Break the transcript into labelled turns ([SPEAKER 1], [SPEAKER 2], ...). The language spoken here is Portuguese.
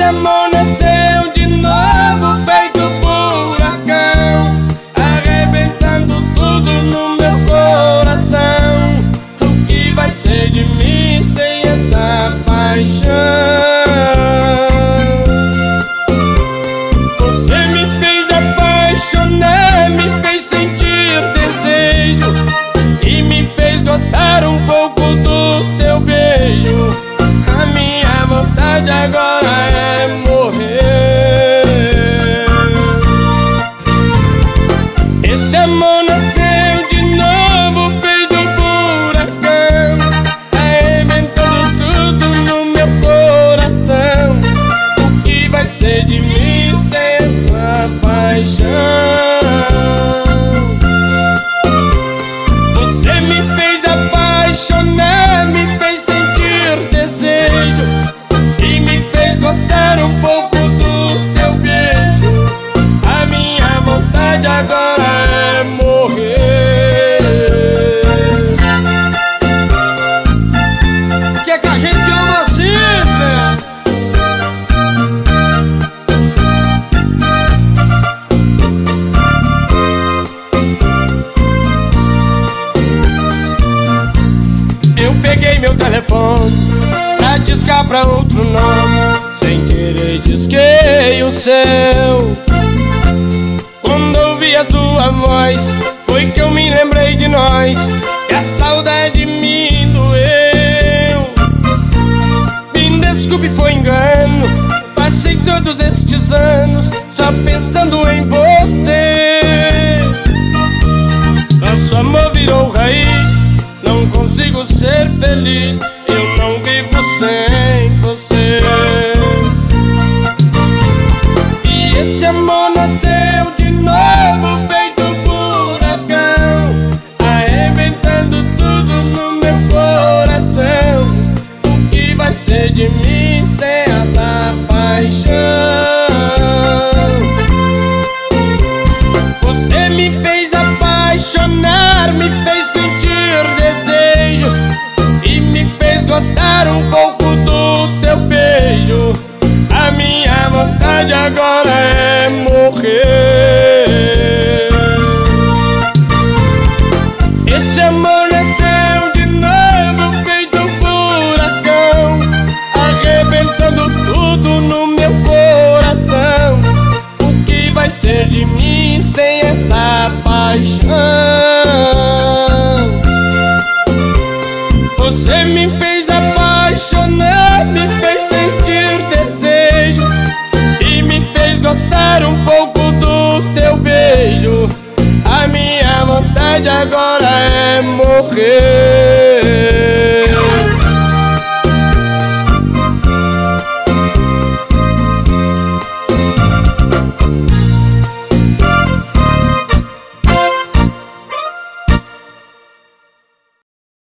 [SPEAKER 1] amor nasceu de novo, feito furacão, arrebentando tudo no meu coração. O que vai ser de mim sem essa paixão? Você me fez apaixonar, me fez sentir desejo e me fez gostar um pouco do teu beijo. A minha vontade agora é morrer. Esse amor nasceu de novo, feito furacão, arrebentando tudo no meu coração. O que vai ser de mim sem essa paixão? Você me fez apaixonar, me fez sentir desejos e me fez gostar um pouco do teu beijo. A minha vontade agora é morrer. Que é que a gente ama assim, né? Eu peguei meu telefone pra discar pra outro nome, sem querer disquei o seu. Quando ouvi a tua voz, foi que eu me lembrei de nós, e a saudade me doeu. Me desculpe, foi engano, passei todos estes anos só pensando em você. Nosso amor virou raiz, não consigo ser feliz, eu não vivo sem você. E esse amor nasceu de novo, feito furacão, arrebentando tudo no meu coração. O que vai ser de mim sem essa paixão? Você me fez apaixonar, me fez sentir desejos e me fez gostar um pouco do teu beijo. A minha vontade agora é morrer. Esse amor nasceu de novo, feito furacão, arrebentando tudo no meu coração. O que vai ser de mim sem essa paixão? Você me fez apaixonar, me fez sentir desejo e me fez gostar um pouco do teu beijo. A minha vontade agora é morrer.